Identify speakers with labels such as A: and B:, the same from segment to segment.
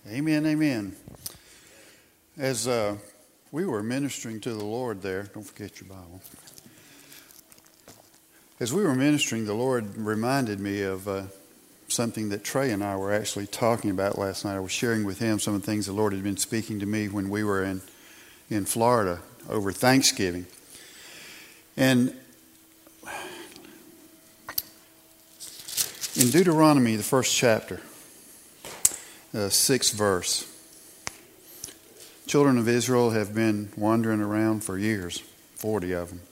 A: Amen, amen. As we were ministering to the Lord there, don't forget your Bible. As we were ministering, the Lord reminded me of something that Trey and I were actually talking about last night. I was sharing with him some of the things the Lord had been speaking to me when we were in Florida over Thanksgiving. And in Deuteronomy, the first chapter, 6th verse, children of Israel have been wandering around for years, 40 of them.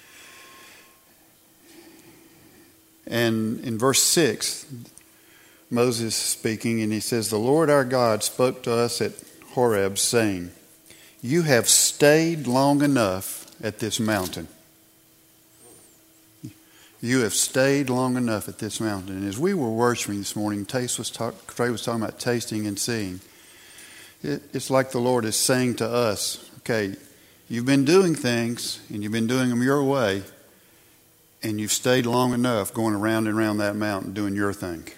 A: And in verse 6, Moses is speaking, and he says, "The Lord our God spoke to us at Horeb, saying, 'You have stayed long enough at this mountain.'" You have stayed long enough at this mountain. And as we were worshiping this morning, Trey was talking about tasting and seeing. It's like the Lord is saying to us, okay, you've been doing things, and you've been doing them your way, and you've stayed long enough going around and around that mountain doing your thing.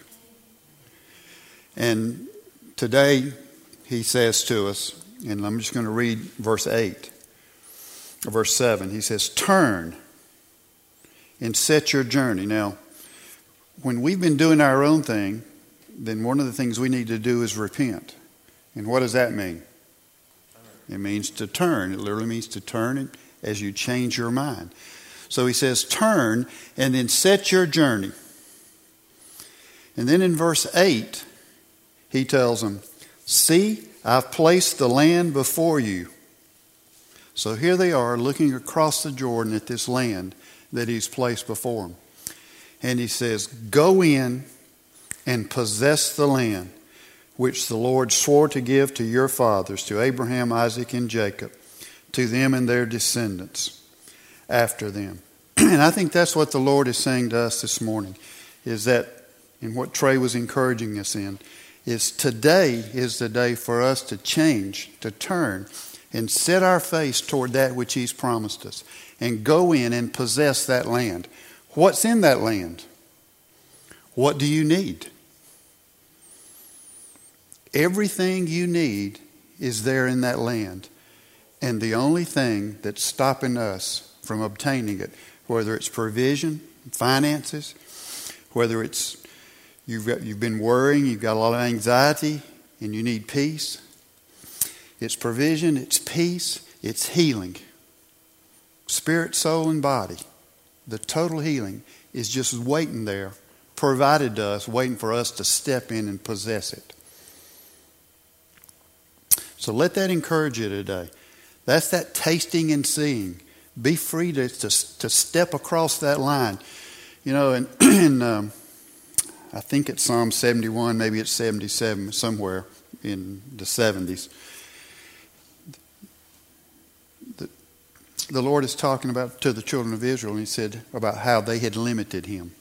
A: And today, he says to us, and I'm just going to read verse 8, or verse 7. He says, "Turn and set your journey." Now, when we've been doing our own thing, then one of the things we need to do is repent. And what does that mean? It means to turn. It literally means to turn as you change your mind. So he says, turn and then set your journey. And then in verse 8, he tells them, "See, I've placed the land before you." So here they are looking across the Jordan at this land that he's placed before them. And he says, "Go in and possess the land which the Lord swore to give to your fathers, to Abraham, Isaac, and Jacob, to them and their descendants after them." And I think that's what the Lord is saying to us this morning, is that, and what Trey was encouraging us in, is today is the day for us to change, to turn, and set our face toward that which he's promised us, and go in and possess that land. What's in that land? What do you need? Everything you need is there in that land. And the only thing that's stopping us from obtaining it, whether it's provision, finances, whether it's you've been worrying, you've got a lot of anxiety, and you need peace. It's provision, it's peace, it's healing. Spirit, soul, and body. The total healing is just waiting there, provided to us, waiting for us to step in and possess it. So let that encourage you today. That's that tasting and seeing. Be free to step across that line. You know, and I think it's Psalm 71, maybe it's 77, somewhere in the 70s. The Lord is talking about to the children of Israel, and he said about how they had limited him.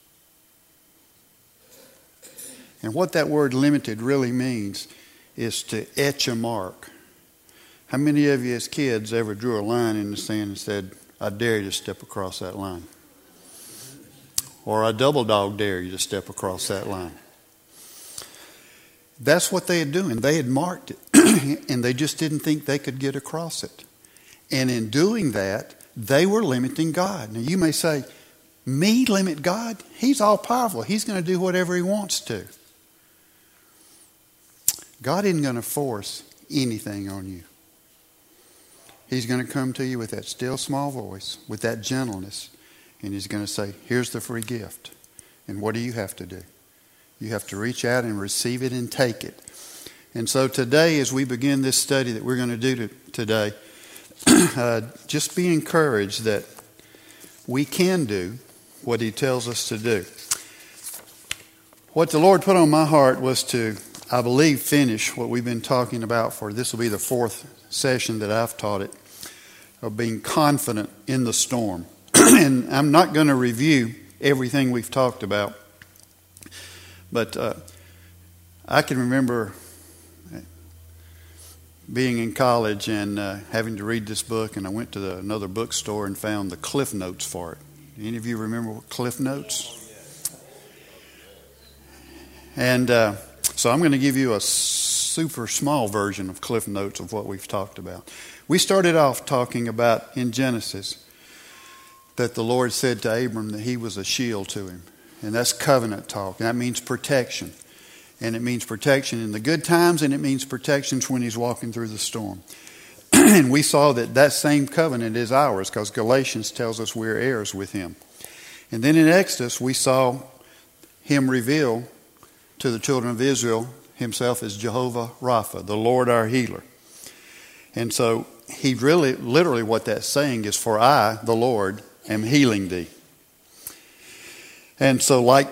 A: And what that word limited really means is to etch a mark. How many of you as kids ever drew a line in the sand and said, "I dare you to step across that line"? Or "I double dog dare you to step across that line"? That's what they had doing. They had marked it, and they just didn't think they could get across it. And in doing that, they were limiting God. Now you may say, "Me limit God? He's all powerful. He's going to do whatever he wants to." God isn't going to force anything on you. He's going to come to you with that still small voice, with that gentleness, and he's going to say, "Here's the free gift." And what do you have to do? You have to reach out and receive it and take it. And so today, as we begin this study that we're going to do today, just be encouraged that we can do what he tells us to do. What the Lord put on my heart was to, I believe, finish what we've been talking about for, this will be the 4th session that I've taught it, of being confident in the storm. And I'm not going to review everything we've talked about, but I can remember being in college and having to read this book, and I went to another bookstore and found the Cliff Notes for it. Any of you remember what Cliff Notes? And so I'm going to give you a super small version of Cliff Notes of what we've talked about. We started off talking about in Genesis that the Lord said to Abram that he was a shield to him. And that's covenant talk. And that means protection. And it means protection in the good times, and it means protection when he's walking through the storm. And we saw that same covenant is ours because Galatians tells us we're heirs with him. And then in Exodus, we saw him reveal to the children of Israel himself as Jehovah Rapha, the Lord our healer. And so he really, literally what that's saying is, for I, the Lord, am healing thee. And so like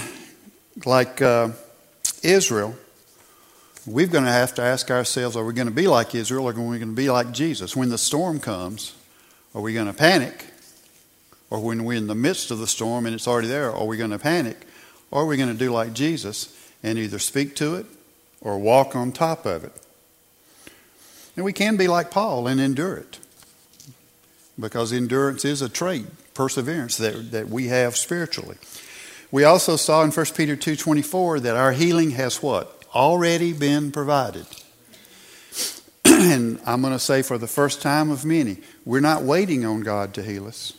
A: Israel, we're going to have to ask ourselves, are we going to be like Israel or are we going to be like Jesus? When the storm comes, are we going to panic? Or when we're in the midst of the storm and it's already there, are we going to panic? Or are we going to do like Jesus and either speak to it or walk on top of it? And we can be like Paul and endure it. Because endurance is a trait, perseverance that we have spiritually. We also saw in 1 Peter 2:24 that our healing has what? Already been provided. And I'm going to say for the first time of many, we're not waiting on God to heal us.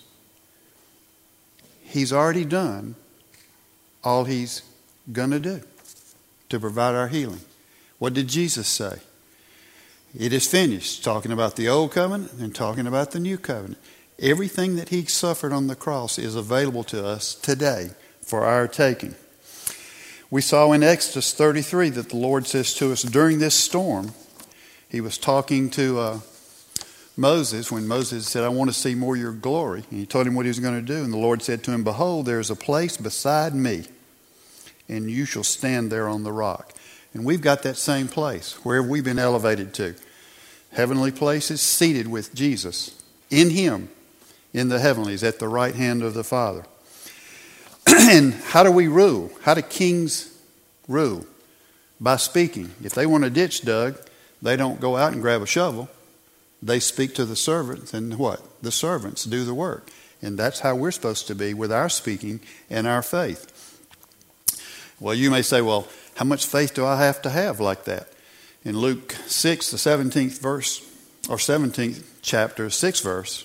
A: He's already done all he's going to do to provide our healing. What did Jesus say? It is finished, talking about the old covenant and talking about the new covenant. Everything that he suffered on the cross is available to us today for our taking. We saw in Exodus 33 that the Lord says to us during this storm, he was talking to Moses when Moses said, I want to see more of your glory. And he told him what he was going to do. And the Lord said to him, behold, there is a place beside me, and you shall stand there on the rock. And we've got that same place, where we've been elevated to. Heavenly places, seated with Jesus, in him, in the heavenlies, at the right hand of the Father. And how do we rule? How do kings rule? By speaking. If they want a ditch dug, they don't go out and grab a shovel. They speak to the servants, and what? The servants do the work. And that's how we're supposed to be with our speaking and our faith. Well, you may say, well, how much faith do I have to have like that? In Luke 6, the 17th verse, or 17th chapter, 6th verse,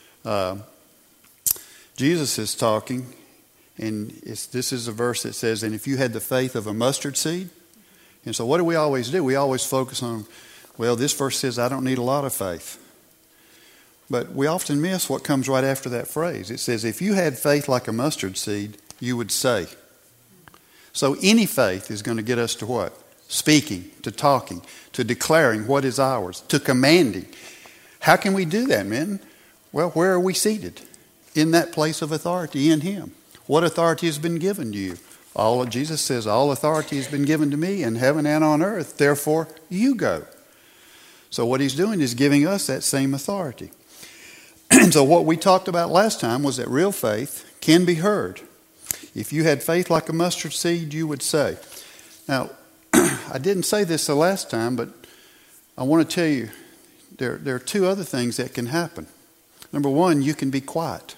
A: Jesus is talking, and this is a verse that says, and if you had the faith of a mustard seed. And so what do? We always focus on, well, this verse says I don't need a lot of faith. But we often miss what comes right after that phrase. It says, if you had faith like a mustard seed, you would say. So any faith is going to get us to what? Speaking, to talking, to declaring what is ours, to commanding. How can we do that, men? Well, where are we seated? In that place of authority in him. What authority has been given to you? Jesus says, all authority has been given to me in heaven and on earth. Therefore, you go. So what he's doing is giving us that same authority. And so what we talked about last time was that real faith can be heard. If you had faith like a mustard seed, you would say. Now, I didn't say this the last time, but I want to tell you there are two other things that can happen. Number one, you can be quiet.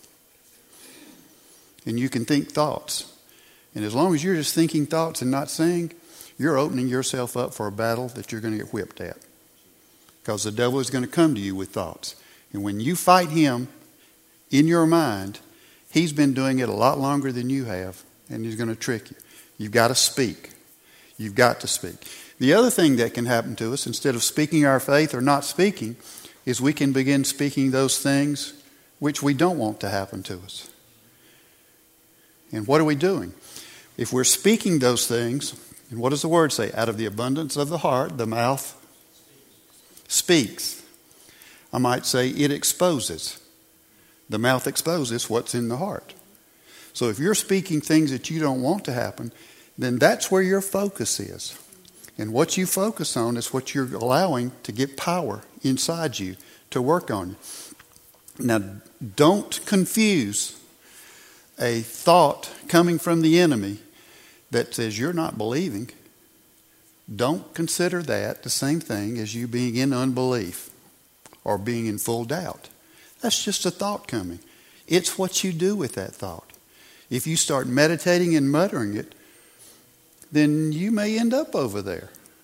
A: And you can think thoughts. And as long as you're just thinking thoughts and not saying, you're opening yourself up for a battle that you're going to get whipped at. Because the devil is going to come to you with thoughts. And when you fight him in your mind, he's been doing it a lot longer than you have. And he's going to trick you. You've got to speak. You've got to speak. The other thing that can happen to us, instead of speaking our faith or not speaking, is we can begin speaking those things which we don't want to happen to us. And what are we doing? If we're speaking those things, and what does the word say? Out of the abundance of the heart, the mouth speaks. I might say it exposes. The mouth exposes what's in the heart. So if you're speaking things that you don't want to happen, then that's where your focus is. And what you focus on is what you're allowing to get power inside you to work on you. Now, don't confuse a thought coming from the enemy that says you're not believing. Don't consider that the same thing as you being in unbelief or being in full doubt. That's just a thought coming. It's what you do with that thought. If you start meditating and muttering it, then you may end up over there.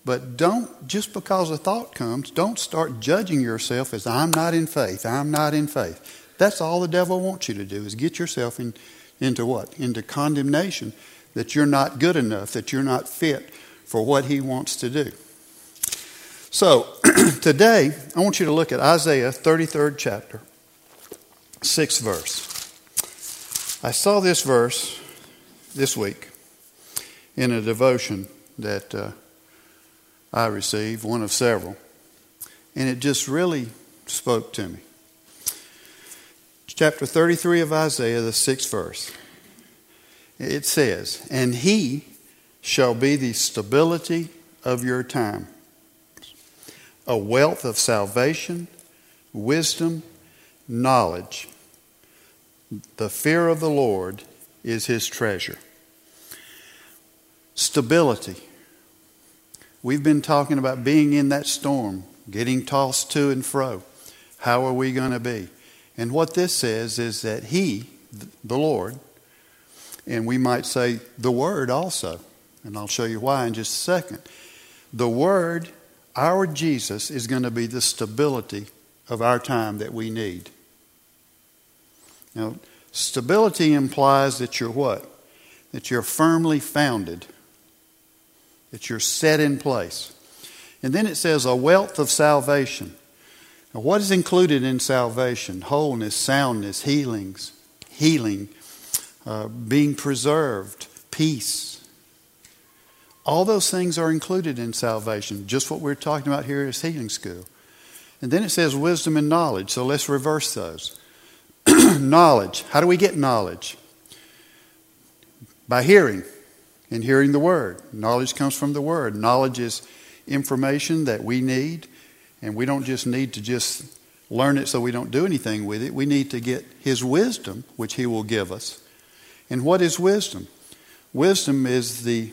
A: But don't, just because a thought comes, don't start judging yourself as I'm not in faith, I'm not in faith. That's all the devil wants you to do, is get yourself into what? Into condemnation, that you're not good enough, that you're not fit for what he wants to do. So, today, I want you to look at Isaiah 33rd chapter, 6th verse. I saw this verse this week in a devotion that I received, one of several, and it just really spoke to me. Chapter 33 of Isaiah, the 6th verse. It says, "And he shall be the stability of your time, a wealth of salvation, wisdom, knowledge. The fear of the Lord is his treasure." Stability. We've been talking about being in that storm, getting tossed to and fro. How are we going to be? And what this says is that he, the Lord, and we might say the Word also, and I'll show you why in just a second. The Word, our Jesus, is going to be the stability of our time that we need. Now, stability implies that you're what? That you're firmly founded. That you're set in place. And then it says a wealth of salvation. Now, what is included in salvation? Wholeness, soundness, healing, being preserved, peace. All those things are included in salvation. Just what we're talking about here is Healing School. And then it says wisdom and knowledge. So let's reverse those. Knowledge. How do we get knowledge? By hearing. And hearing the Word. Knowledge comes from the Word. Knowledge is information that we need. And we don't just need to just learn it so we don't do anything with it. We need to get his wisdom, which he will give us. And what is wisdom? Wisdom is the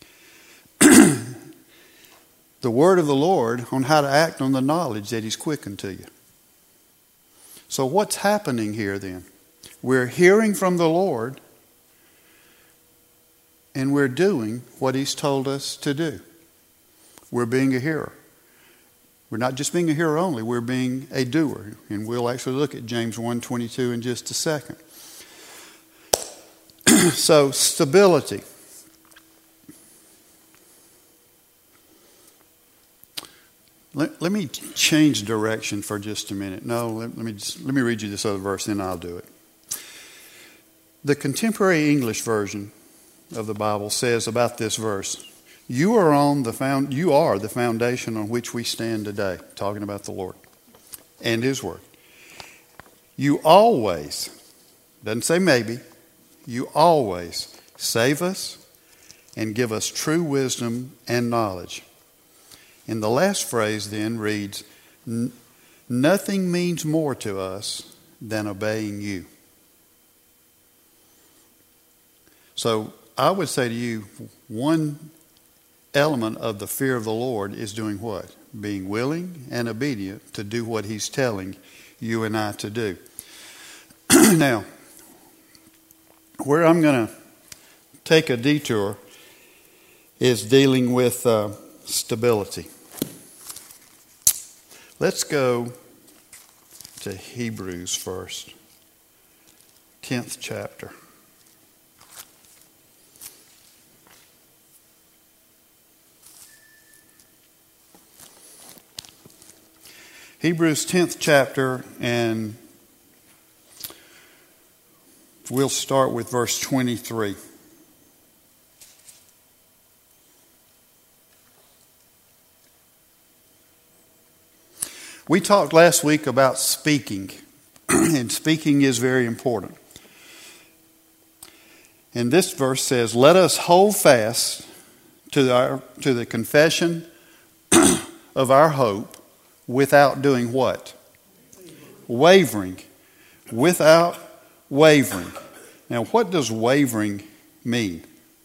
A: word of the Lord on how to act on the knowledge that he's quickened to you. So what's happening here then? We're hearing from the Lord and we're doing what he's told us to do. We're being a hearer. We're not just being a hearer only, we're being a doer. And we'll actually look at James 1:22 in just a second. So, stability. Let me change direction for just a minute. No, let me read you this other verse, then I'll do it. The Contemporary English Version of the Bible says about this verse, You are the foundation on which we stand today, talking about the Lord and his word. You always, doesn't say maybe, you always save us and give us true wisdom and knowledge. And the last phrase then reads, nothing means more to us than obeying you. So I would say to you, one element of the fear of the Lord is doing what? Being willing and obedient to do what he's telling you and I to do. Now, where I'm going to take a detour is dealing with stability. Let's go to Hebrews first, 10th chapter. Hebrews 10th chapter, and we'll start with verse 23. We talked last week about speaking, and speaking is very important. And this verse says, let us hold fast to the confession of our hope without doing what? Wavering. Without wavering. Now, what does wavering mean?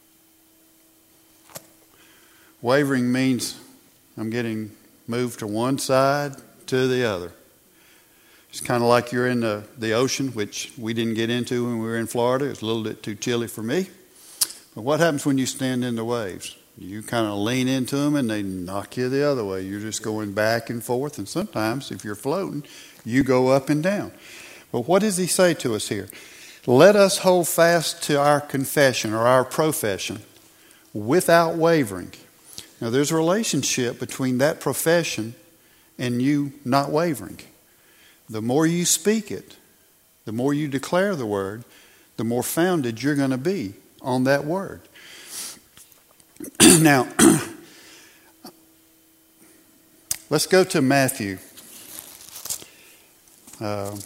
A: Wavering means I'm getting moved to one side to the other. It's kind of like you're in the ocean, which we didn't get into when we were in Florida. It was a little bit too chilly for me. But what happens when you stand in the waves? You kind of lean into them and they knock you the other way. You're just going back and forth. And sometimes, if you're floating, you go up and down. But what does he say to us here? Let us hold fast to our confession or our profession without wavering. Now, there's a relationship between that profession and you not wavering. The more you speak it, the more you declare the word, the more founded you're going to be on that word. Now, let's go to Matthew. And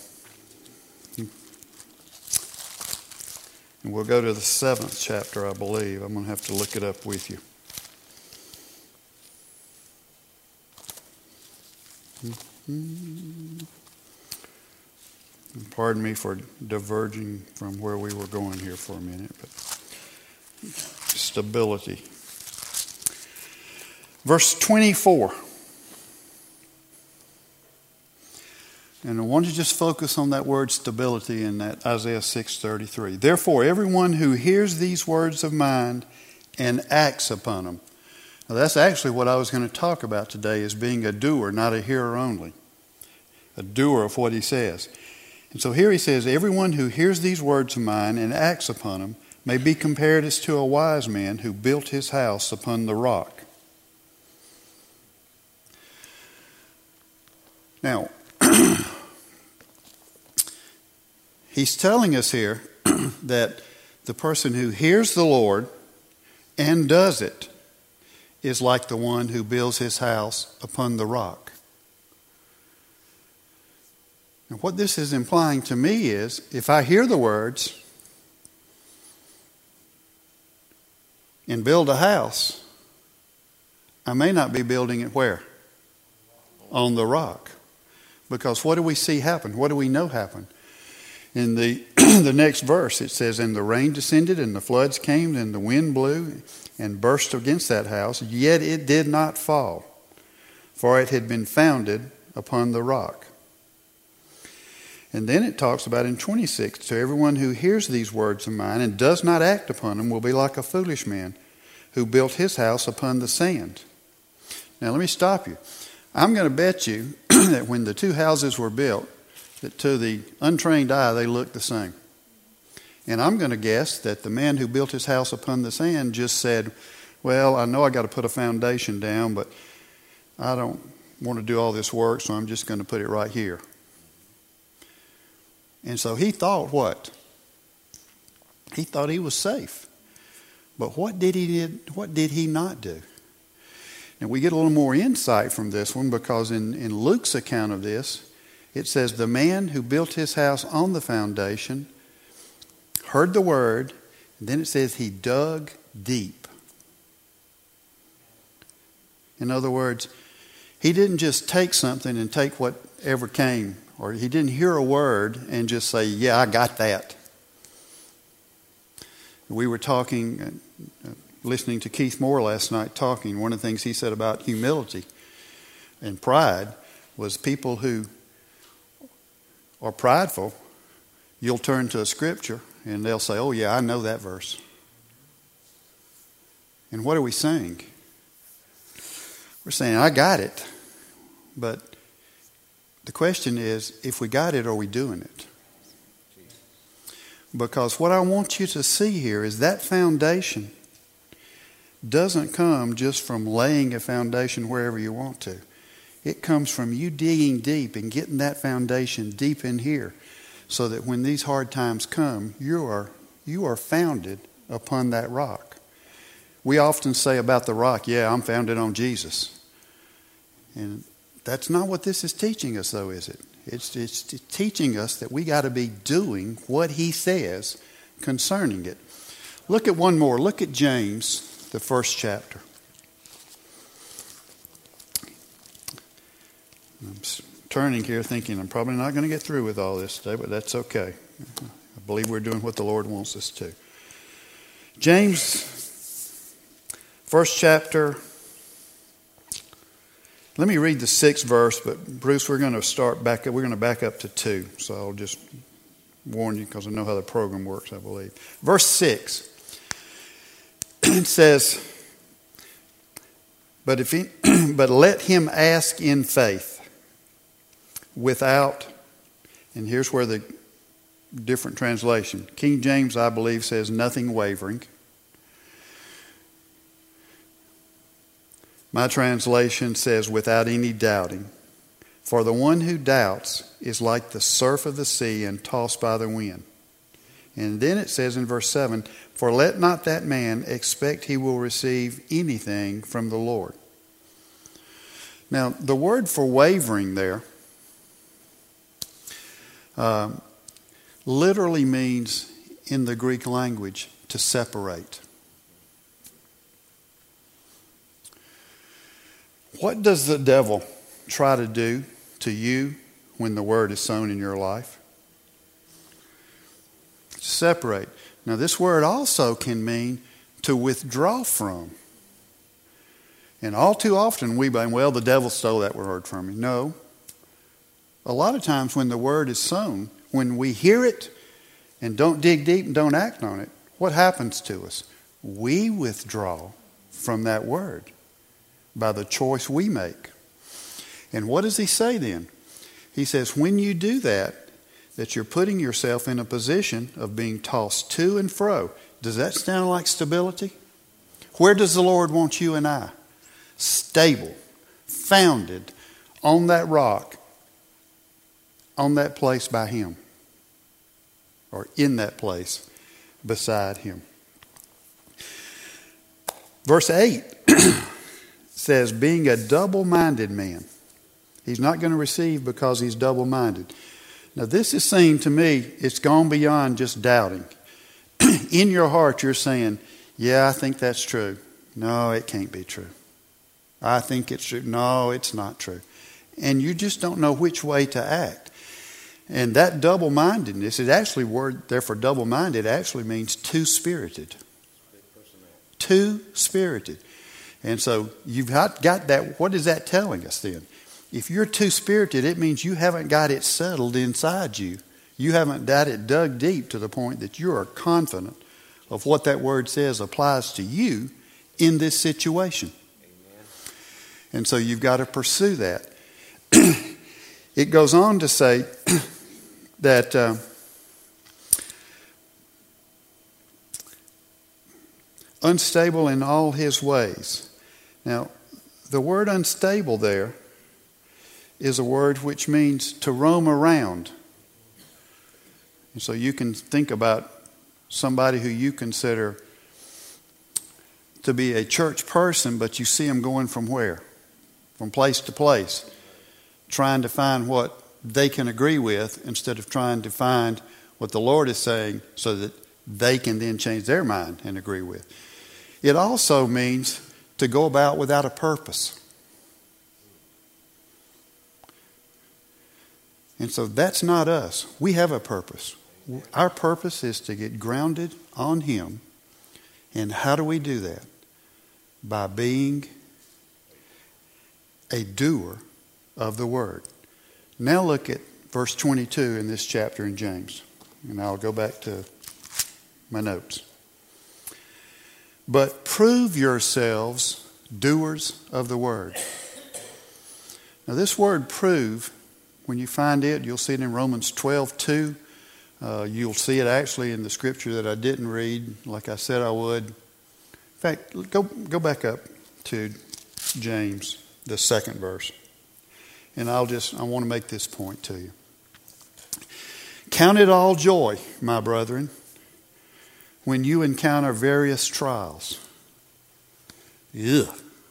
A: we'll go to the 7th chapter, I believe. I'm going to have to look it up with you. Pardon me for diverging from where we were going here for a minute, but stability. Verse 24. And I want you to just focus on that word stability in that Isaiah 6:33. Therefore, everyone who hears these words of mine and acts upon them. Now, that's actually what I was going to talk about today, is being a doer, not a hearer only. A doer of what he says. And so here he says, everyone who hears these words of mine and acts upon them may be compared as to a wise man who built his house upon the rock. Now, he's telling us here that the person who hears the Lord and does it is like the one who builds his house upon the rock. And what this is implying to me is, if I hear the words and build a house, I may not be building it where? On the rock. Because what do we see happen? What do we know happen? In the the next verse it says, and the rain descended and the floods came and the wind blew and burst against that house, yet it did not fall, for it had been founded upon the rock. And then it talks about in 26, to everyone who hears these words of mine and does not act upon them will be like a foolish man who built his house upon the sand. Now let me stop you. I'm going to bet you that when the two houses were built, that to the untrained eye they looked the same. And I'm going to guess that the man who built his house upon the sand just said, well, I know I got to put a foundation down, but I don't want to do all this work, so I'm just going to put it right here. And so he thought what? He thought he was safe. But what did he not do? And we get a little more insight from this one, because in Luke's account of this, it says the man who built his house on the foundation heard the word, and then it says he dug deep. In other words, he didn't just take something and take whatever came, or he didn't hear a word and just say, yeah, I got that. We were talking, listening to Keith Moore last night talking. One of the things he said about humility and pride was people who are prideful, you'll turn to a scripture and they'll say, oh yeah, I know that verse. And what are we saying? We're saying, I got it. But the question is, if we got it, are we doing it? Because what I want you to see here is that foundation doesn't come just from laying a foundation wherever you want to. It comes from you digging deep and getting that foundation deep in here, so that when these hard times come, you are founded upon that rock. We often say about the rock, yeah, I'm founded on Jesus. And that's not what this is teaching us, though, is it? It's teaching us that we got to be doing what he says concerning it. Look at one more. Look at James, the 1st chapter. I'm turning here thinking I'm probably not going to get through with all this today, but that's okay. I believe we're doing what the Lord wants us to. James, 1st chapter. Let me read the 6th verse, but Bruce, we're going to start back up. We're going to back up to 2. So I'll just warn you, because I know how the program works, I believe. Verse 6. It says, But but let him ask in faith, without, and here's where the different translation. King James, I believe, says nothing wavering. My translation says without any doubting. For the one who doubts is like the surf of the sea and tossed by the wind. And then it says in verse 7, for let not that man expect he will receive anything from the Lord. Now, the word for wavering there literally means, in the Greek language, to separate. What does the devil try to do to you when the word is sown in your life? Separate. Now, this word also can mean to withdraw from. And all too often we blame, well, the devil stole that word from me. No. A lot of times when the word is sown, when we hear it and don't dig deep and don't act on it, what happens to us? We withdraw from that word by the choice we make. And what does he say then? He says, when you do that you're putting yourself in a position of being tossed to and fro. Does that sound like stability? Where does the Lord want you and I? Stable, founded on that rock, on that place by him, or in that place beside him. Verse 8 says, being a double-minded man. He's not going to receive because he's double-minded. Now, this is saying to me, it's gone beyond just doubting. In your heart, you're saying, yeah, I think that's true. No, it can't be true. I think it's true. No, it's not true. And you just don't know which way to act. And that double-mindedness, it actually, word there for double-minded, actually means two-spirited. Two-spirited. And so you've got that. What is that telling us then? If you're two-spirited, it means you haven't got it settled inside you. You haven't got it dug deep to the point that you are confident of what that word says applies to you in this situation. Amen. And so you've got to pursue that. It goes on to say that unstable in all his ways. Now, the word unstable there is a word which means to roam around. And so you can think about somebody who you consider to be a church person, but you see them going from where? From place to place, trying to find what they can agree with instead of trying to find what the Lord is saying so that they can then change their mind and agree with. It also means to go about without a purpose. And so that's not us. We have a purpose. Our purpose is to get grounded on him. And how do we do that? By being a doer of the word. Now look at verse 22 in this chapter in James. And I'll go back to my notes. But prove yourselves doers of the word. Now this word prove, when you find it, you'll see it in Romans 12:2. You'll see it actually in the scripture that I didn't read, like I said I would. In fact, go back up to James, the second verse. And I want to make this point to you. Count it all joy, my brethren, when you encounter various trials. Ugh.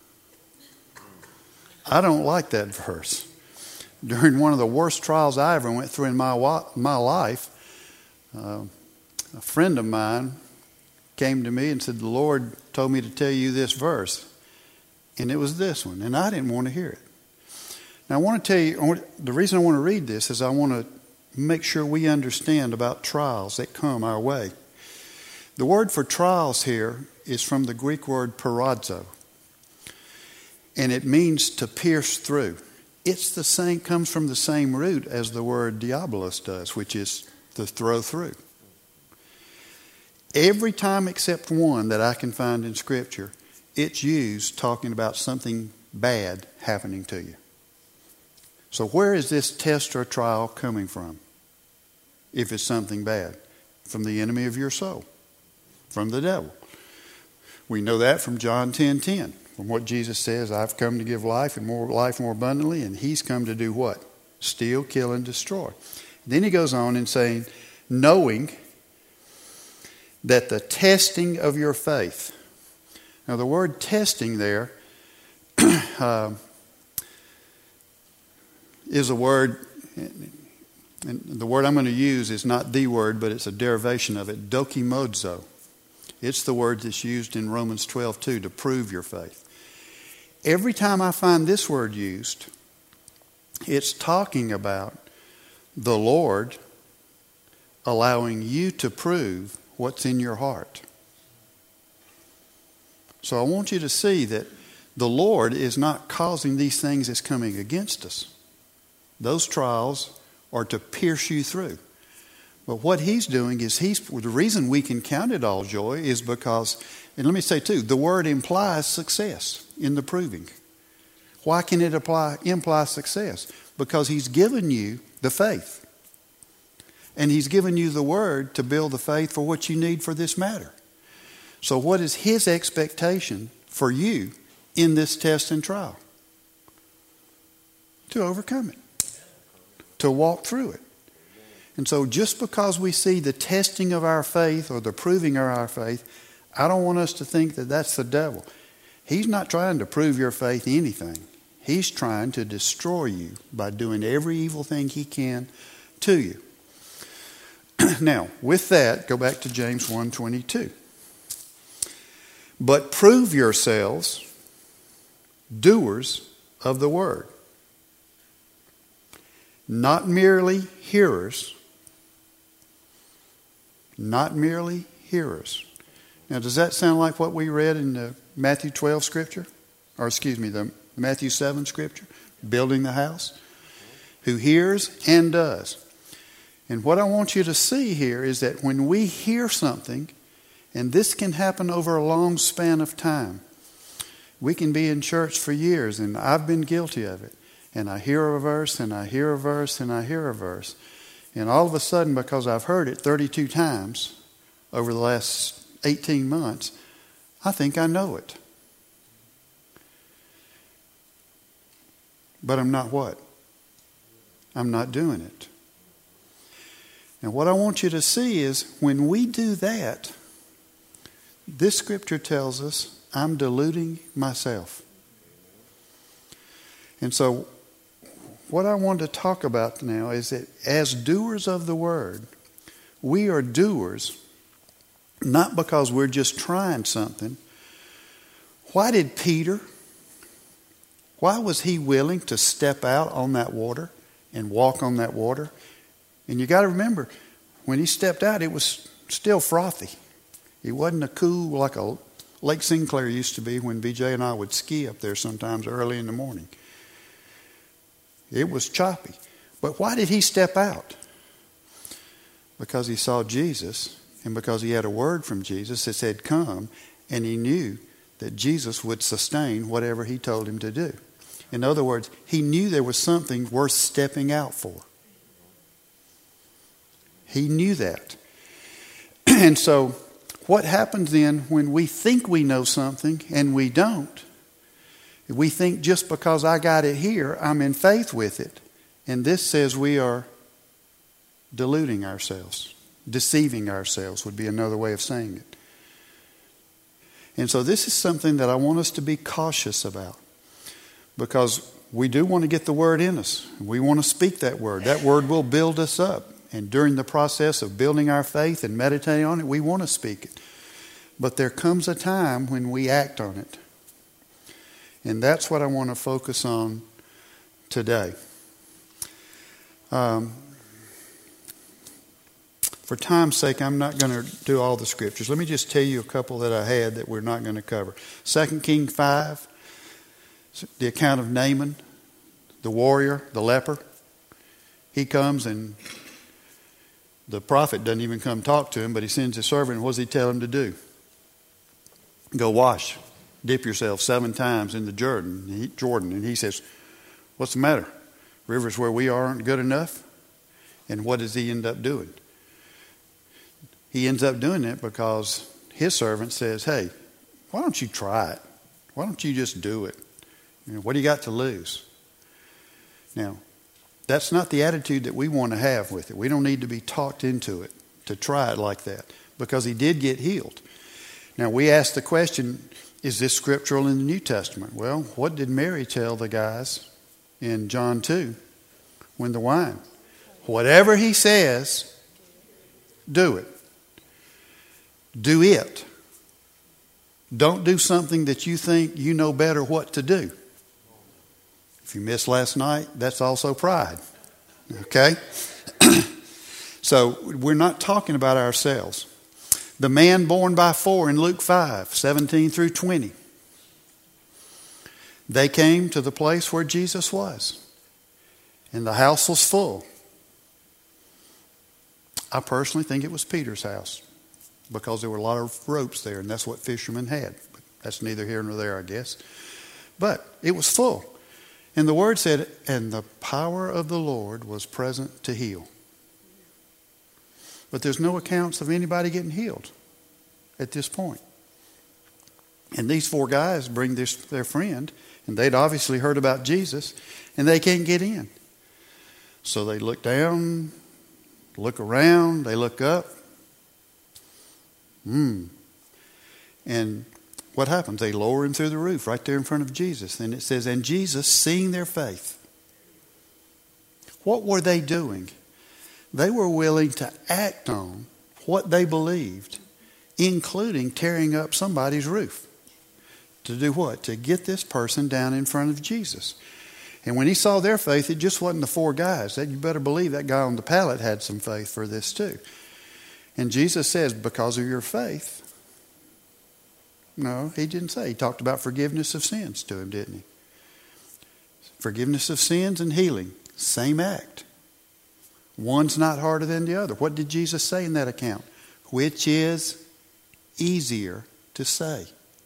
A: I don't like that verse. During one of the worst trials I ever went through in my life, a friend of mine came to me and said, the Lord told me to tell you this verse. And it was this one. And I didn't want to hear it. Now I want to tell you, the reason I want to read this is I want to make sure we understand about trials that come our way. The word for trials here is from the Greek word peirazo. And it means to pierce through. It's the same, comes from the same root as the word diabolos does, which is to throw through. Every time except one that I can find in Scripture, it's used talking about something bad happening to you. So where is this test or trial coming from? If it's something bad, from the enemy of your soul, from the devil. We know that from John 10:10, from what Jesus says, I've come to give life and life more abundantly, and he's come to do what? Steal, kill, and destroy. Then he goes on in saying, knowing that the testing of your faith. Now the word testing there is a word, and the word I'm going to use is not the word, but it's a derivation of it, dokimozo. It's the word that's used in Romans 12:2 to prove your faith. Every time I find this word used, it's talking about the Lord allowing you to prove what's in your heart. So I want you to see that the Lord is not causing these things that's coming against us. Those trials are to pierce you through. But what he's doing is the reason we can count it all joy is because, and let me say too, the word implies success in the proving. Why can it imply success? Because he's given you the faith. And he's given you the word to build the faith for what you need for this matter. So what is his expectation for you in this test and trial? To overcome it. To walk through it. And so just because we see the testing of our faith or the proving of our faith, I don't want us to think that that's the devil. He's not trying to prove your faith anything. He's trying to destroy you by doing every evil thing he can to you. Now, with that, go back to James 1:22. But prove yourselves doers of the word, not merely hearers. Not merely hearers. Now, does that sound like what we read in the Matthew 12 scripture? Or the Matthew 7 scripture? Building the house. Who hears and does. And what I want you to see here is that when we hear something, and this can happen over a long span of time. We can be in church for years, and I've been guilty of it. And I hear a verse, and I hear a verse, and I hear a verse. And all of a sudden, because I've heard it 32 times over the last 18 months, I think I know it. But I'm not what? I'm not doing it. And what I want you to see is when we do that, this scripture tells us I'm deluding myself. And so what I want to talk about now is that as doers of the word, we are doers not because we're just trying something. Why did Peter, why was he willing to step out on that water and walk on that water? And you got to remember, when he stepped out, it was still frothy. It wasn't a cool like a Lake Sinclair used to be when BJ and I would ski up there sometimes early in the morning. It was choppy. But why did he step out? Because he saw Jesus and because he had a word from Jesus that said, come, and he knew that Jesus would sustain whatever he told him to do. In other words, he knew there was something worth stepping out for. He knew that. And so what happens then when we think we know something and we don't? We think just because I got it here, I'm in faith with it. And this says we are deluding ourselves. Deceiving ourselves would be another way of saying it. And so this is something that I want us to be cautious about. Because we do want to get the word in us. We want to speak that word. That word will build us up. And during the process of building our faith and meditating on it, we want to speak it. But there comes a time when we act on it. And that's what I want to focus on today. For time's sake, I'm not going to do all the scriptures. Let me just tell you a couple that I had that we're not going to cover. 2 Kings 5, the account of Naaman, the warrior, the leper. He comes and the prophet doesn't even come talk to him, but he sends his servant. What does he tell him to do? Go wash. dip yourself 7 times in the Jordan. And he says, what's the matter? Rivers where we are aren't good enough? And what does he end up doing? He ends up doing it because his servant says, hey, why don't you try it? Why don't you just do it? What do you got to lose? Now, that's not the attitude that we want to have with it. We don't need to be talked into it, to try it like that, because he did get healed. Now, we ask the question, is this scriptural in the New Testament? Well, what did Mary tell the guys in John 2 when the wine? Whatever he says, do it. Do it. Don't do something that you think you know better what to do. If you missed last night, that's also pride. Okay? So we're not talking about ourselves. The man born by 4 in Luke 5, 17 through 20. They came to the place where Jesus was. And the house was full. I personally think it was Peter's house, because there were a lot of ropes there, and that's what fishermen had. But that's neither here nor there, I guess. But it was full. And the word said, and the power of the Lord was present to heal. But there's no accounts of anybody getting healed at this point. And these 4 guys bring their friend, and they'd obviously heard about Jesus, and they can't get in. So they look down, look around, they look up. And what happens? They lower him through the roof right there in front of Jesus. And it says, and Jesus, seeing their faith. What were they doing? They were willing to act on what they believed, including tearing up somebody's roof. To do what? To get this person down in front of Jesus. And when he saw their faith, it just wasn't the 4 guys. You better believe that guy on the pallet had some faith for this too. And Jesus says, because of your faith. No, he didn't say. He talked about forgiveness of sins to him, didn't he? Forgiveness of sins and healing. Same act. One's not harder than the other. What did Jesus say in that account? Which is easier to say?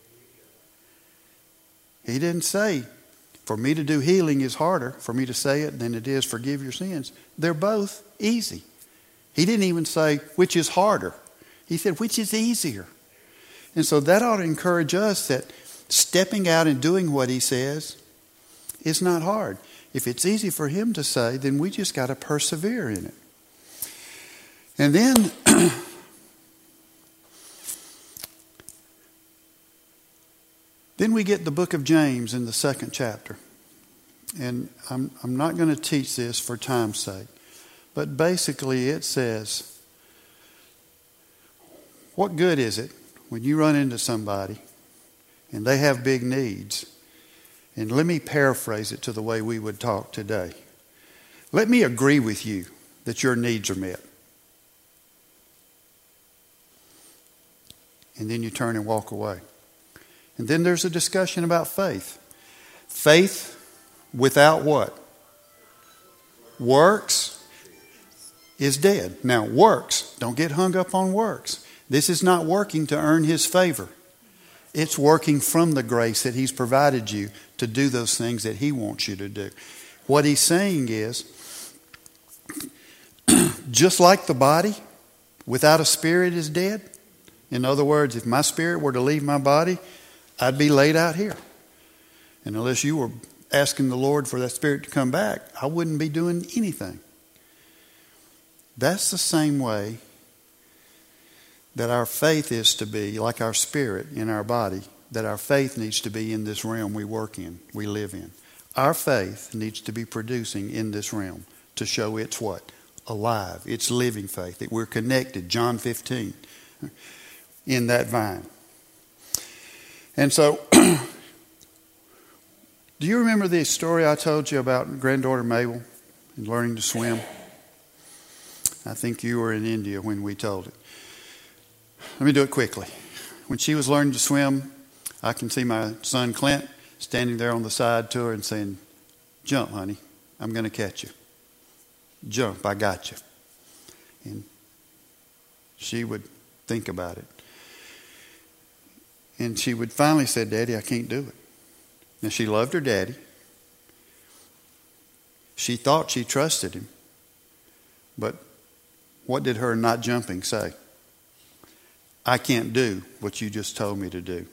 A: He didn't say, for me to do healing is harder for me to say it than it is forgive your sins. They're both easy. He didn't even say, which is harder. He said, which is easier. And so that ought to encourage us that stepping out and doing what he says is not hard. If it's easy for him to say, then we just got to persevere in it. And then we get the book of James in the 2nd chapter. And I'm not going to teach this for time's sake. But basically it says, what good is it when you run into somebody and they have big needs? And let me paraphrase it to the way we would talk today. Let me agree with you that your needs are met. And then you turn and walk away. And then there's a discussion about faith. Faith without what? Works is dead. Now, works, don't get hung up on works. This is not working to earn his favor. It's working from the grace that he's provided you to do those things that he wants you to do. What he's saying is, just like the body without a spirit is dead. In other words, if my spirit were to leave my body, I'd be laid out here. And unless you were asking the Lord for that spirit to come back, I wouldn't be doing anything. That's the same way that our faith is to be, like our spirit in our body, that our faith needs to be in this realm we work in, we live in. Our faith needs to be producing in this realm to show it's what? Alive. It's living faith. That we're connected, John 15, in that vine. And so, do you remember the story I told you about granddaughter Mabel and learning to swim? I think you were in India when we told it. Let me do it quickly. When she was learning to swim, I can see my son Clint standing there on the side to her and saying, "Jump, honey, I'm going to catch you. Jump, I got you." And she would think about it. And she would finally say, Daddy, I can't do it. Now, she loved her daddy. She thought she trusted him. But what did her not jumping say? I can't do what you just told me to do.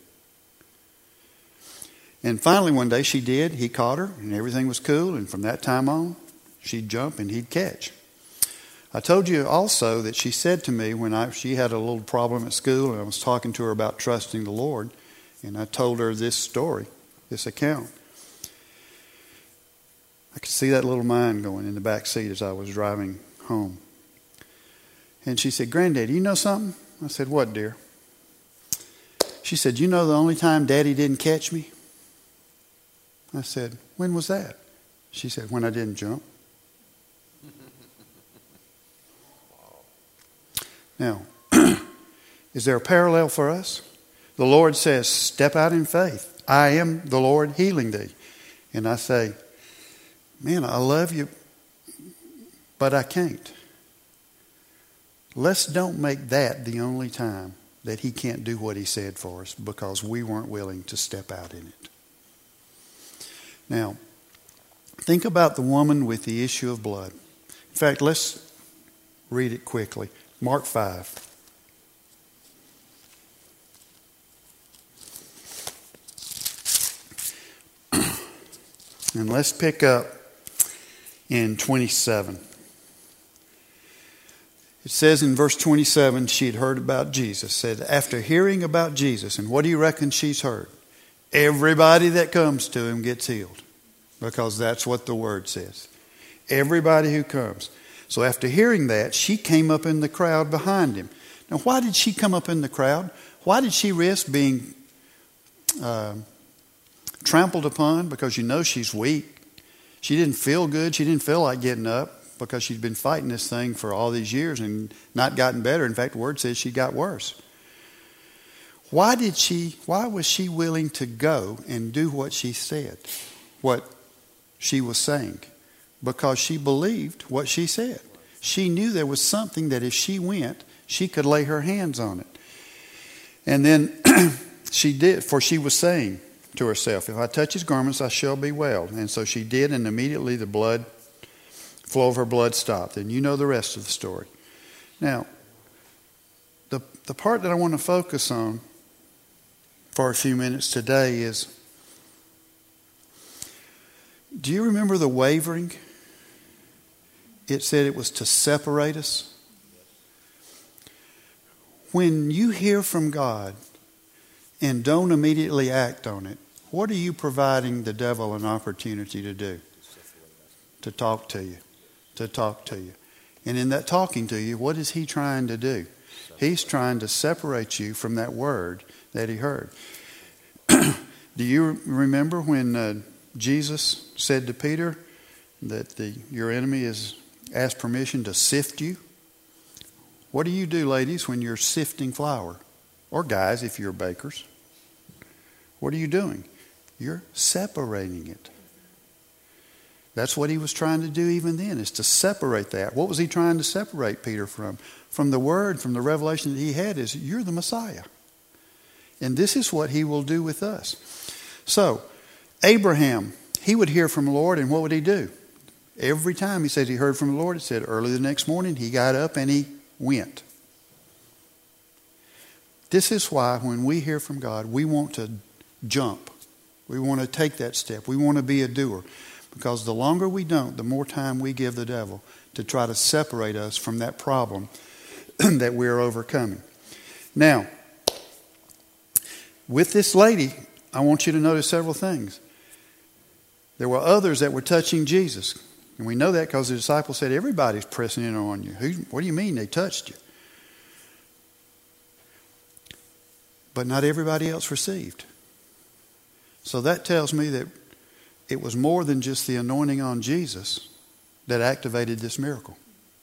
A: And finally one day she did. He caught her and everything was cool. And from that time on, she'd jump and he'd catch. I told you also that she said to me when she had a little problem at school and I was talking to her about trusting the Lord, and I told her this story, this account. I could see that little mind going in the back seat as I was driving home. And she said, Granddaddy, you know something? I said, what, dear? She said, you know the only time Daddy didn't catch me? I said, when was that? She said, when I didn't jump. Now, is there a parallel for us? The Lord says, step out in faith. I am the Lord healing thee. And I say, man, I love you, but I can't. Let's don't make that the only time that he can't do what he said for us because we weren't willing to step out in it. Now, think about the woman with the issue of blood. In fact, let's read it quickly. Mark 5. And let's pick up in 27. It says in verse 27, she had heard about Jesus. Said, after hearing about Jesus, and what do you reckon she's heard? Everybody that comes to him gets healed. Because that's what the word says. Everybody who comes. So after hearing that, she came up in the crowd behind him. Now, why did she come up in the crowd? Why did she risk being trampled upon? Because you know she's weak. She didn't feel good. She didn't feel like getting up because she'd been fighting this thing for all these years and not gotten better. In fact, the word says she got worse. Why was she willing to go and do what she said, what she was saying? Because she believed what she said. She knew there was something that if she went, she could lay her hands on it. And then she did, for she was saying to herself, if I touch his garments, I shall be well. And so she did, and immediately the flow of her blood stopped. And you know the rest of the story. Now, the part that I want to focus on for a few minutes today is, do you remember the wavering? It said it was to separate us. When you hear from God and don't immediately act on it, what are you providing the devil an opportunity to do? To talk to you. To talk to you. And in that talking to you, what is he trying to do? He's trying to separate you from that word that he heard. Do you remember when Jesus said to Peter that your enemy has asked permission to sift you? What do you do, ladies, when you're sifting flour? Or guys, if you're bakers. What are you doing? You're separating it. That's what he was trying to do even then, is to separate that. What was he trying to separate Peter from? From the word, from the revelation that he had, is you're the Messiah. And this is what he will do with us. So, Abraham, he would hear from the Lord, and what would he do? Every time he said he heard from the Lord, it said early the next morning he got up and he went. This is why when we hear from God, we want to jump. We want to take that step. We want to be a doer. Because the longer we don't, the more time we give the devil to try to separate us from that problem that we're overcoming. Now, with this lady, I want you to notice several things. There were others that were touching Jesus. And we know that because the disciples said, everybody's pressing in on you. What do you mean they touched you? But not everybody else received. So that tells me that it was more than just the anointing on Jesus that activated this miracle.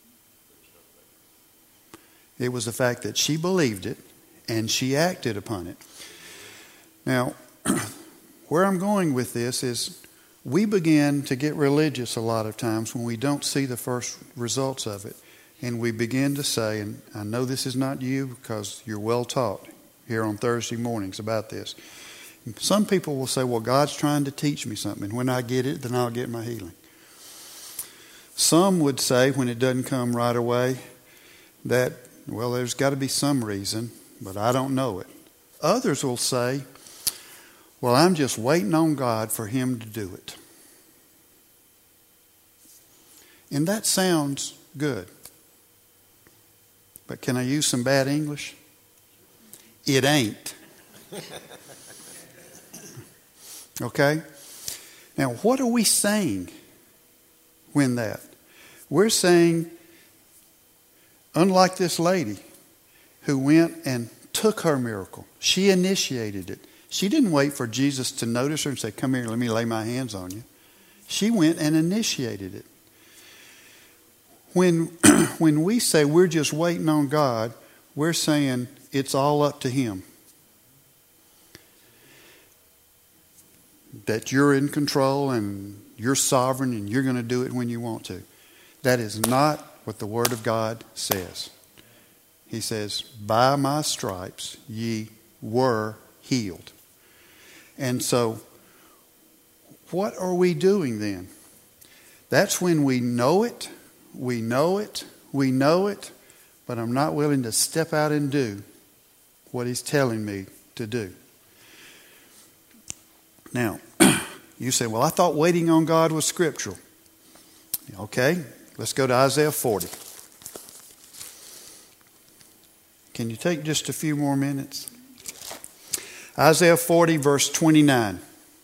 A: It was the fact that she believed it and she acted upon it. Now, where I'm going with this is we begin to get religious a lot of times when we don't see the first results of it. And we begin to say, and I know this is not you because you're well taught. here on Thursday mornings about this. Some people will say, well, God's trying to teach me something. And when I get it, then I'll get my healing. Some would say, when it doesn't come right away, that, well, there's got to be some reason, but I don't know it. Others will say, well, I'm just waiting on God for Him to do it. And that sounds good. But can I use some bad English? It ain't. Okay? Now, what are we saying when that? We're saying, unlike this lady who went and took her miracle, she initiated it. She didn't wait for Jesus to notice her and say, come here, let me lay my hands on you. She went and initiated it. When we say we're just waiting on God, we're saying it's all up to Him. That you're in control and you're sovereign and you're going to do it when you want to. That is not what the Word of God says. He says, by my stripes ye were healed. And so, what are we doing then? That's when we know it, but I'm not willing to step out and do what He's telling me to do. Now, you say, well, I thought waiting on God was scriptural. Okay, let's go to Isaiah 40. Can you take just a few more minutes? Isaiah 40, verse 29.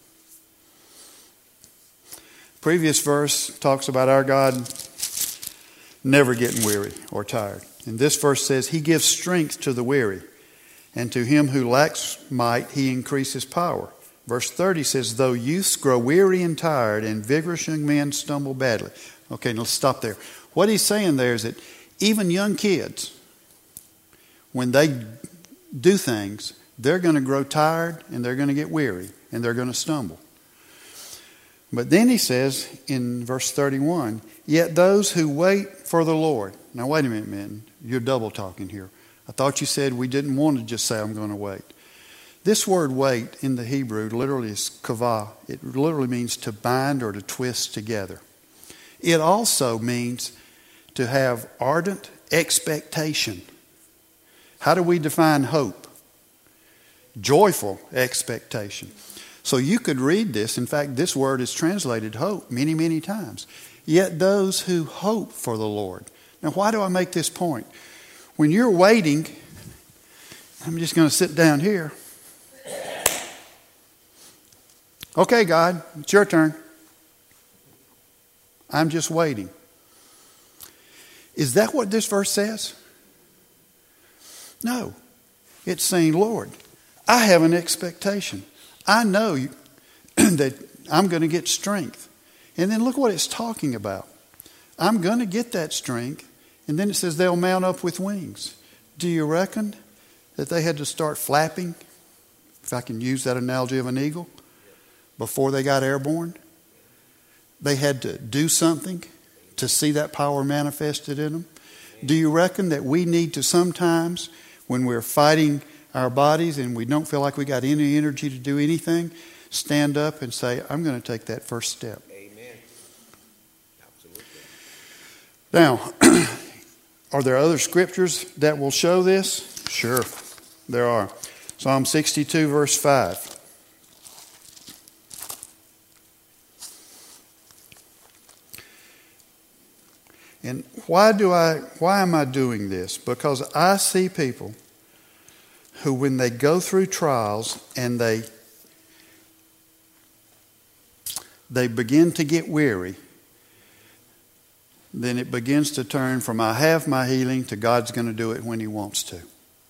A: Previous verse talks about our God never getting weary or tired. And this verse says, He gives strength to the weary, and to him who lacks might He increases power. Verse 30 says, though youths grow weary and tired, and vigorous young men stumble badly. Okay, let's stop there. What he's saying there is that even young kids, when they do things, they're going to grow tired and they're going to get weary and they're going to stumble. But then he says in verse 31, yet those who wait for the Lord. Now wait a minute, man. You're double talking here. I thought you said we didn't want to just say I'm going to wait. This word wait in the Hebrew literally is kavah. It literally means to bind or to twist together. It also means to have ardent expectation. How do we define hope? Joyful expectation. So you could read this. In fact, this word is translated hope many, many times. Yet those who hope for the Lord. Now, why do I make this point? When you're waiting, I'm just going to sit down here. Okay, God, it's your turn. I'm just waiting. Is that what this verse says? No. It's saying, Lord, I have an expectation. I know that I'm going to get strength. And then look what it's talking about. I'm going to get that strength. And then it says they'll mount up with wings. Do you reckon that they had to start flapping, if I can use that analogy of an eagle, before they got airborne? They had to do something to see that power manifested in them. Do you reckon that we need to sometimes, when we're fighting our bodies and we don't feel like we got any energy to do anything, stand up and say, I'm going to take that first step?
B: Amen. Absolutely.
A: Now, are there other scriptures that will show this? Sure, there are. Psalm 62, verse 5. And why am I doing this? Because I see people who, when they go through trials and they begin to get weary, then it begins to turn from I have my healing to God's going to do it when He wants to.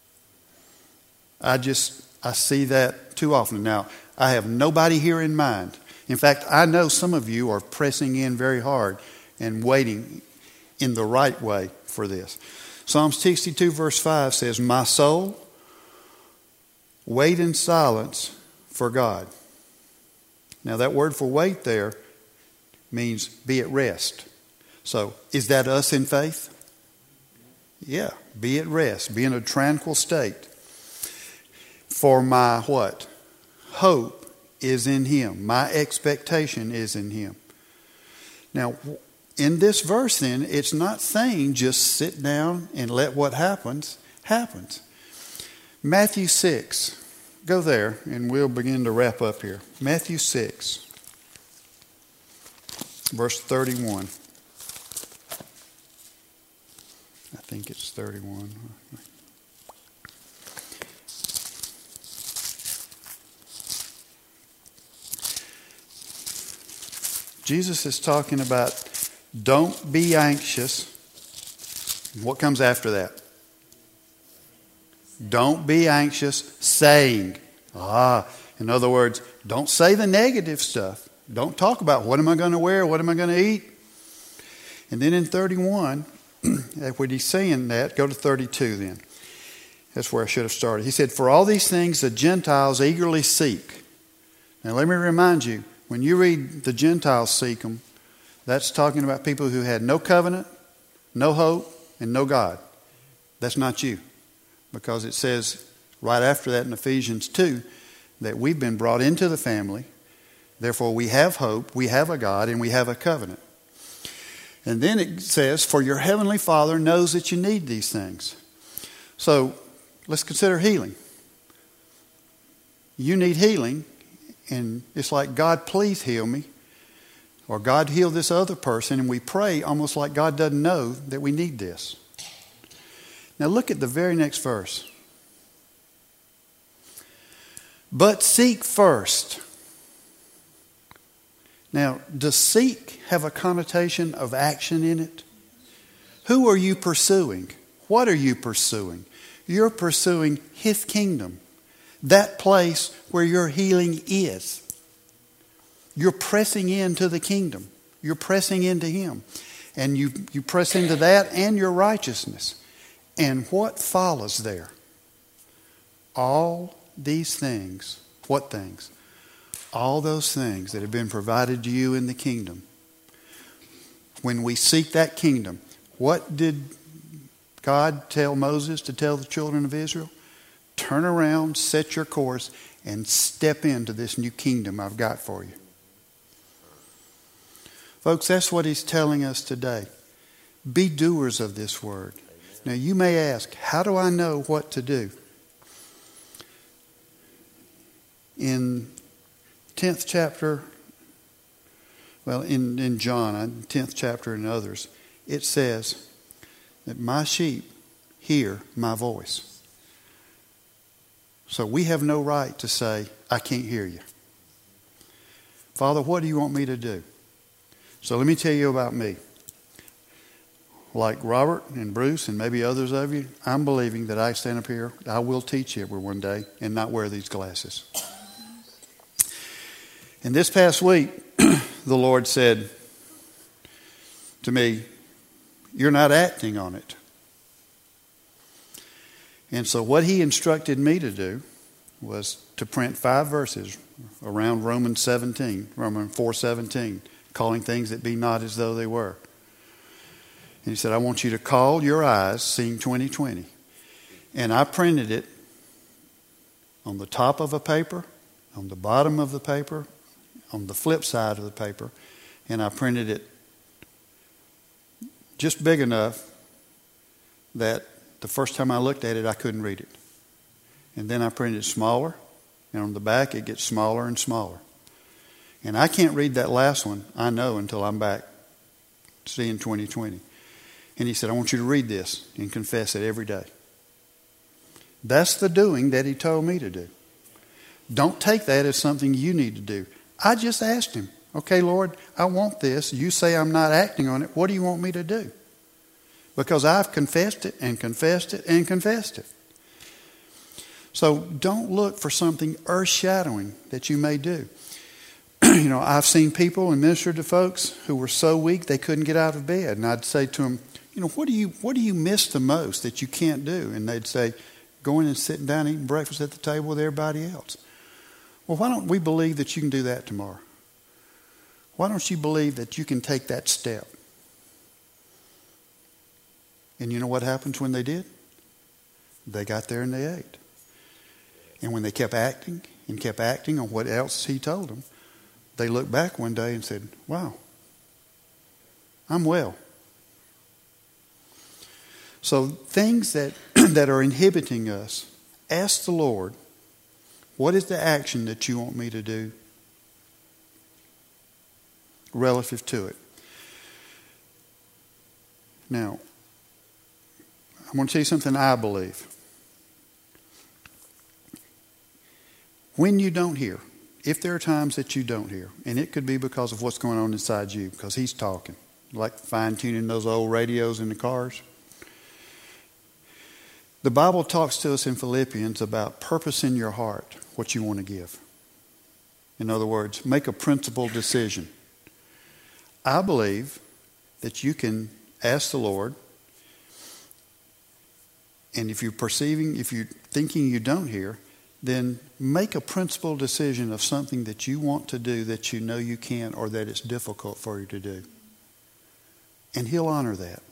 A: I see that too often. Now, I have nobody here in mind. In fact, I know some of you are pressing in very hard and waiting in the right way for this. Psalm 62 verse 5 says, my soul, wait in silence for God. Now that word for wait there means be at rest. So is that us in faith? Yeah, be at rest, be in a tranquil state. For my what? Hope is in Him. My expectation is in Him. Now, in this verse then, it's not saying just sit down and let what happens, happens. Matthew 6. Go there and we'll begin to wrap up here. Matthew 6, verse 31. I think it's 31. Jesus is talking about don't be anxious. What comes after that? Don't be anxious, saying. In other words, don't say the negative stuff. Don't talk about what am I going to wear, what am I going to eat. And then in 31, when he's saying that, go to 32 then. That's where I should have started. He said, for all these things the Gentiles eagerly seek. Now let me remind you, when you read the Gentiles seek them, that's talking about people who had no covenant, no hope, and no God. That's not you. Because it says right after that in Ephesians 2 that we've been brought into the family. Therefore we have hope, we have a God, and we have a covenant. And then it says, for your heavenly Father knows that you need these things. So let's consider healing. You need healing, and it's like, God, please heal me. Or God, heal this other person. And we pray almost like God doesn't know that we need this. Now look at the very next verse. But seek first. Now, does seek have a connotation of action in it? Who are you pursuing? What are you pursuing? You're pursuing His kingdom. That place where your healing is. You're pressing into the kingdom. You're pressing into Him. And you press into that and your righteousness. And what follows there? All these things. What things? All those things that have been provided to you in the kingdom. When we seek that kingdom, what did God tell Moses to tell the children of Israel? Turn around, set your course, and step into this new kingdom I've got for you. Folks, that's what He's telling us today. Be doers of this word. Now you may ask, how do I know what to do? In 10th chapter, well, in John, 10th chapter and others, it says that my sheep hear my voice. So we have no right to say, I can't hear you. Father, what do you want me to do? So let me tell you about me. Like Robert and Bruce and maybe others of you, I'm believing that I stand up here, I will teach you one day and not wear these glasses. And this past week, the Lord said to me, you're not acting on it. And so what He instructed me to do was to print 5 verses around Romans 4:17, calling things that be not as though they were. And He said, I want you to call your eyes seeing 2020. And I printed it on the top of a paper, on the bottom of the paper, on the flip side of the paper, and I printed it just big enough that the first time I looked at it, I couldn't read it. And then I printed it smaller, and on the back it gets smaller and smaller. And I can't read that last one, I know, until I'm back seeing 2020. And He said, I want you to read this and confess it every day. That's the doing that He told me to do. Don't take that as something you need to do. I just asked Him, okay, Lord, I want this. You say I'm not acting on it. What do you want me to do? Because I've confessed it and confessed it and confessed it. So don't look for something earth-shadowing that you may do. I've seen people and ministered to folks who were so weak they couldn't get out of bed. And I'd say to them, what do you miss the most that you can't do? And they'd say, going and sitting down eating breakfast at the table with everybody else. Well, why don't we believe that you can do that tomorrow? Why don't you believe that you can take that step? And you know what happens when they did? They got there and they ate. And when they kept acting on what else he told them, they looked back one day and said, wow, I'm well. So things that are inhibiting us, ask the Lord, what is the action that you want me to do relative to it? Now, I want to tell you something I believe. When you don't hear, if there are times that you don't hear, and it could be because of what's going on inside you, because he's talking, like fine-tuning those old radios in the cars. The Bible talks to us in Philippians about purpose in your heart, what you want to give. In other words, make a principled decision. I believe that you can ask the Lord, and if you're thinking you don't hear, then make a principled decision of something that you want to do that you know you can't or that it's difficult for you to do. And He'll honor that.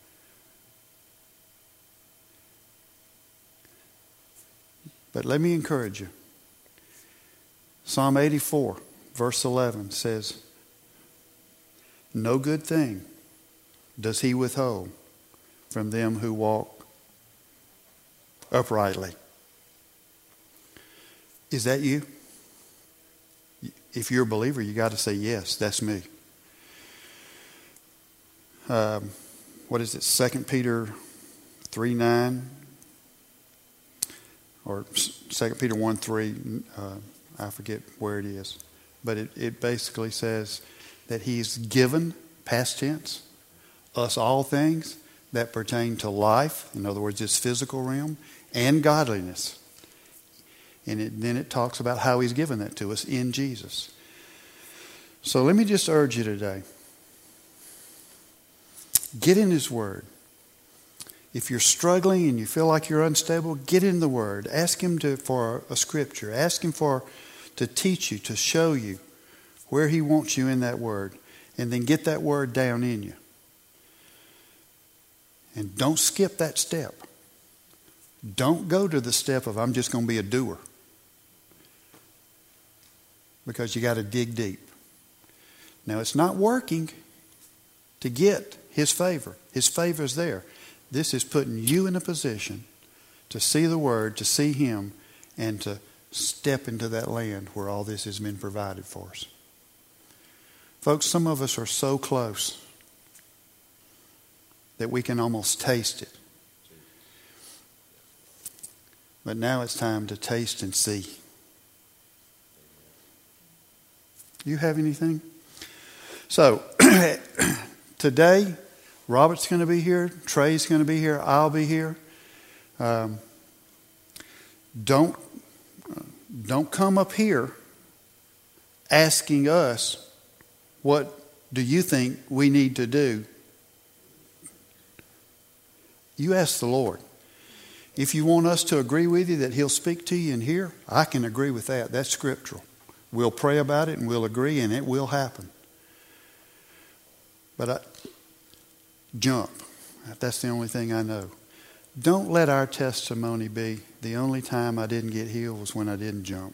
A: But let me encourage you. Psalm 84, verse 11 says, no good thing does He withhold from them who walk uprightly. Is that you? If you're a believer, you got to say, yes, that's me. What is it? 2 Peter 3:9 or 2 Peter 1:3. I forget where it is. But it basically says that He's given, past tense, us all things that pertain to life. In other words, this physical realm and godliness. And then it talks about how He's given that to us in Jesus. So let me just urge you today. Get in His Word. If you're struggling and you feel like you're unstable, get in the Word. Ask Him for a scripture. Ask Him to teach you, to show you where He wants you in that Word. And then get that Word down in you. And don't skip that step. Don't go to the step of I'm just going to be a doer. Because you got to dig deep. Now it's not working to get His favor. His favor is there. This is putting you in a position to see the Word, to see Him, and to step into that land where all this has been provided for us. Folks, some of us are so close that we can almost taste it. But now it's time to taste and see. You have anything? So, today, Robert's going to be here. Trey's going to be here. I'll be here. Don't come up here asking us, what do you think we need to do? You ask the Lord. If you want us to agree with you that He'll speak to you in here, I can agree with that. That's scriptural. We'll pray about it and we'll agree and it will happen. But jump. That's the only thing I know. Don't let our testimony be the only time I didn't get healed was when I didn't jump.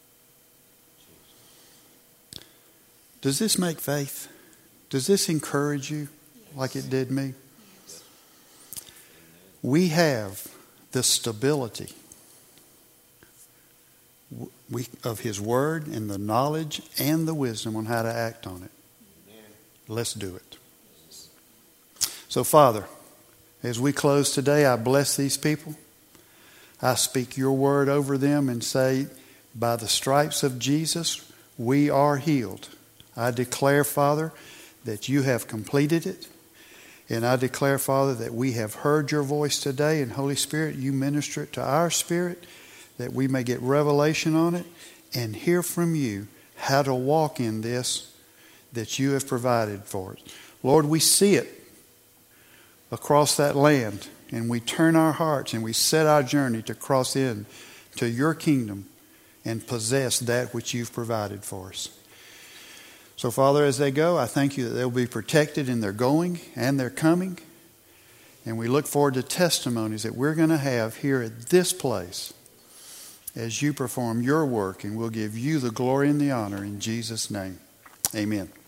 A: Does this make faith? Does this encourage you like it did me? We have the stability of His Word and the knowledge and the wisdom on how to act on it. Let's do it. So, Father, as we close today, I bless these people. I speak your word over them and say, by the stripes of Jesus, we are healed. I declare, Father, that you have completed it. And I declare, Father, that we have heard your voice today. And Holy Spirit, you minister it to our spirit, that we may get revelation on it and hear from you how to walk in this that you have provided for us. Lord, we see it across that land, and we turn our hearts and we set our journey to cross in to your kingdom and possess that which you've provided for us. So, Father, as they go, I thank you that they'll be protected in their going and their coming. And we look forward to testimonies that we're going to have here at this place as you perform your work, and we'll give you the glory and the honor in Jesus' name. Amen.